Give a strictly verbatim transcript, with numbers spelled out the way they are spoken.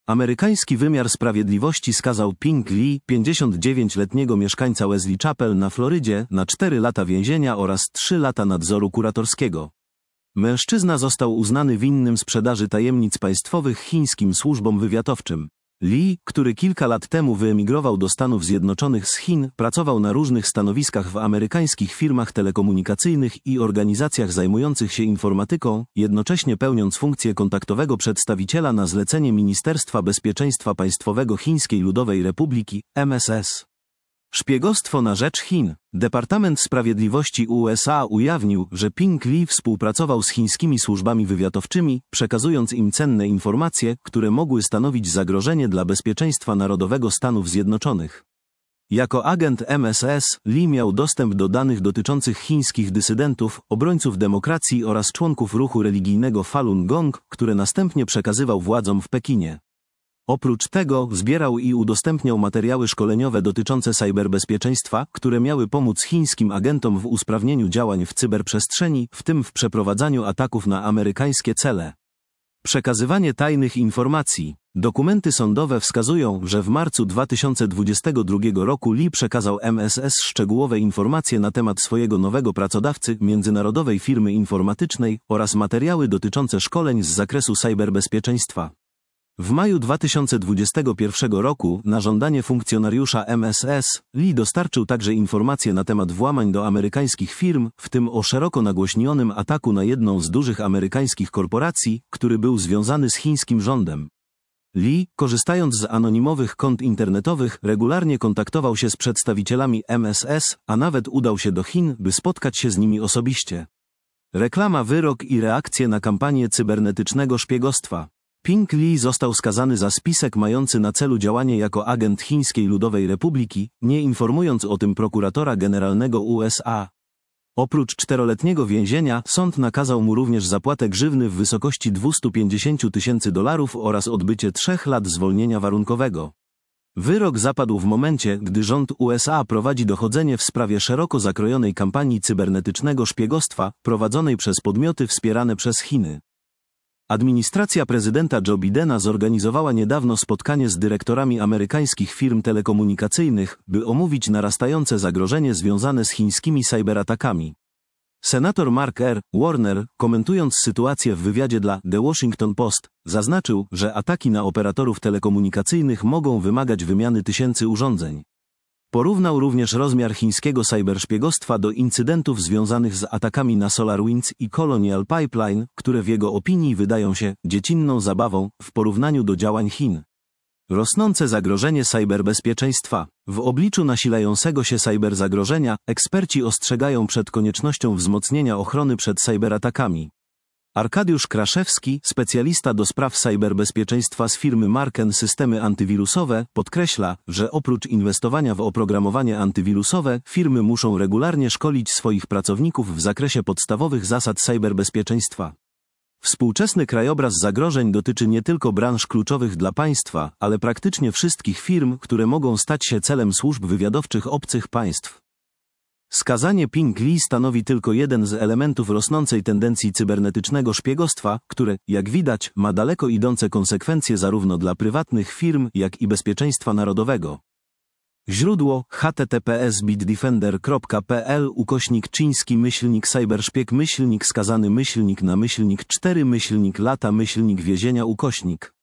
Amerykański wymiar sprawiedliwości skazał Ping Lee, pięćdziesięciodziewięcioletniego mieszkańca Wesley Chapel na Florydzie, na cztery lata więzienia oraz trzy lata nadzoru kuratorskiego. Mężczyzna został uznany winnym sprzedaży tajemnic państwowych chińskim służbom wywiadowczym. Lee, który kilka lat temu wyemigrował do Stanów Zjednoczonych z Chin, pracował na różnych stanowiskach w amerykańskich firmach telekomunikacyjnych i organizacjach zajmujących się informatyką, jednocześnie pełniąc funkcję kontaktowego przedstawiciela na zlecenie Ministerstwa Bezpieczeństwa Państwowego Chińskiej Ludowej Republiki, M S S. Szpiegostwo na rzecz Chin. Departament Sprawiedliwości U S A ujawnił, że Ping Lee współpracował z chińskimi służbami wywiadowczymi, przekazując im cenne informacje, które mogły stanowić zagrożenie dla bezpieczeństwa narodowego Stanów Zjednoczonych. Jako agent M S S, Lee miał dostęp do danych dotyczących chińskich dysydentów, obrońców demokracji oraz członków ruchu religijnego Falun Gong, które następnie przekazywał władzom w Pekinie. Oprócz tego zbierał i udostępniał materiały szkoleniowe dotyczące cyberbezpieczeństwa, które miały pomóc chińskim agentom w usprawnieniu działań w cyberprzestrzeni, w tym w przeprowadzaniu ataków na amerykańskie cele. Przekazywanie tajnych informacji. Dokumenty sądowe wskazują, że w marcu dwa tysiące dwudziestego drugiego roku Lee przekazał M S S szczegółowe informacje na temat swojego nowego pracodawcy, międzynarodowej firmy informatycznej, oraz materiały dotyczące szkoleń z zakresu cyberbezpieczeństwa. W maju dwa tysiące dwudziestego pierwszego roku, na żądanie funkcjonariusza M S S, Lee dostarczył także informacje na temat włamań do amerykańskich firm, w tym o szeroko nagłośnionym ataku na jedną z dużych amerykańskich korporacji, który był związany z chińskim rządem. Lee, korzystając z anonimowych kont internetowych, regularnie kontaktował się z przedstawicielami M S S, a nawet udał się do Chin, by spotkać się z nimi osobiście. Reklama, wyrok i reakcje na kampanię cybernetycznego szpiegostwa. Ping Lee został skazany za spisek mający na celu działanie jako agent Chińskiej Ludowej Republiki, nie informując o tym prokuratora generalnego U S A. Oprócz czteroletniego więzienia, sąd nakazał mu również zapłatę grzywny w wysokości dwieście pięćdziesiąt tysięcy dolarów oraz odbycie trzech lat zwolnienia warunkowego. Wyrok zapadł w momencie, gdy rząd U S A prowadzi dochodzenie w sprawie szeroko zakrojonej kampanii cybernetycznego szpiegostwa, prowadzonej przez podmioty wspierane przez Chiny. Administracja prezydenta Joe Bidena zorganizowała niedawno spotkanie z dyrektorami amerykańskich firm telekomunikacyjnych, by omówić narastające zagrożenie związane z chińskimi cyberatakami. Senator Mark R. Warner, komentując sytuację w wywiadzie dla The Washington Post, zaznaczył, że ataki na operatorów telekomunikacyjnych mogą wymagać wymiany tysięcy urządzeń. Porównał również rozmiar chińskiego cyberszpiegostwa do incydentów związanych z atakami na SolarWinds i Colonial Pipeline, które w jego opinii wydają się dziecinną zabawą w porównaniu do działań Chin. Rosnące zagrożenie cyberbezpieczeństwa. W obliczu nasilającego się cyberzagrożenia, eksperci ostrzegają przed koniecznością wzmocnienia ochrony przed cyberatakami. Arkadiusz Kraszewski, specjalista do spraw cyberbezpieczeństwa z firmy Marken Systemy Antywirusowe, podkreśla, że oprócz inwestowania w oprogramowanie antywirusowe, firmy muszą regularnie szkolić swoich pracowników w zakresie podstawowych zasad cyberbezpieczeństwa. Współczesny krajobraz zagrożeń dotyczy nie tylko branż kluczowych dla państwa, ale praktycznie wszystkich firm, które mogą stać się celem służb wywiadowczych obcych państw. Skazanie Ping Lee stanowi tylko jeden z elementów rosnącej tendencji cybernetycznego szpiegostwa, które, jak widać, ma daleko idące konsekwencje zarówno dla prywatnych firm, jak i bezpieczeństwa narodowego. Źródło https bitdefender kropka pl ukośnik czyński myślnik cyberszpieg myślnik skazany myślnik na myślnik cztery myślnik lata myślnik więzienia ukośnik